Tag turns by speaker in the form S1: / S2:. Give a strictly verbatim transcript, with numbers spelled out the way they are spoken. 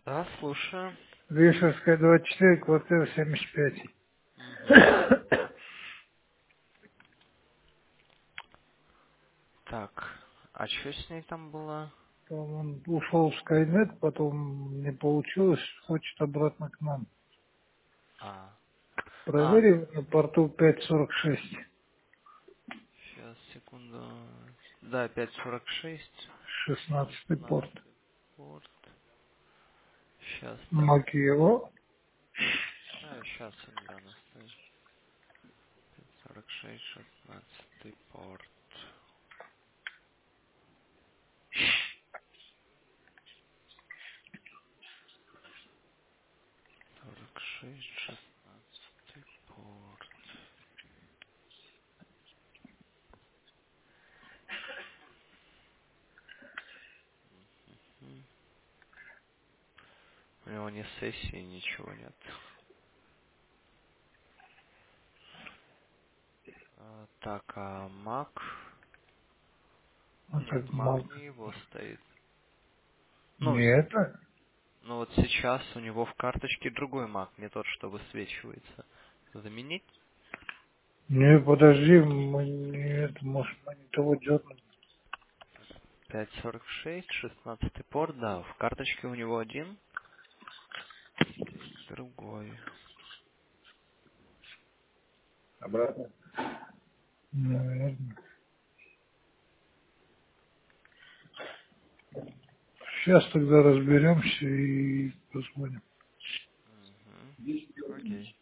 S1: Да, слушаю.
S2: Вешерская, двадцать четыре, квартира семьдесят
S1: Мгм.
S2: пять.
S1: Так, а что с ней там было?
S2: Там он ушел в Скайнет, потом не получилось, хочет обратно к нам.
S1: А, а,
S2: Проверил на порту пять сорок шесть,
S1: сейчас, секунду. Да, пять сорок шесть,
S2: шестнадцатый порт.
S1: шестнадцатый порт. Сейчас, да.
S2: Макиево.
S1: Да, сейчас я гляну. Стой. пять сорок шесть, шестнадцатый порт. сорок шесть, шестнадцатый порт. М. У него ни сессии, ничего нет. А, так, а Мак?
S2: А
S1: Нет,
S2: как
S1: Мак
S2: маг.
S1: не его стоит. Ну,
S2: Не это?
S1: ну вот сейчас у него в карточке другой Мак, не тот, что высвечивается. Заменить?
S2: Не, подожди, мы не это, может, мы не того дернули.
S1: пять сорок шесть, шестнадцатый порт, да, в карточке у него один, есть другой.
S2: Обратно? Наверное. Сейчас тогда разберемся и посмотрим.
S1: Угу. Окей.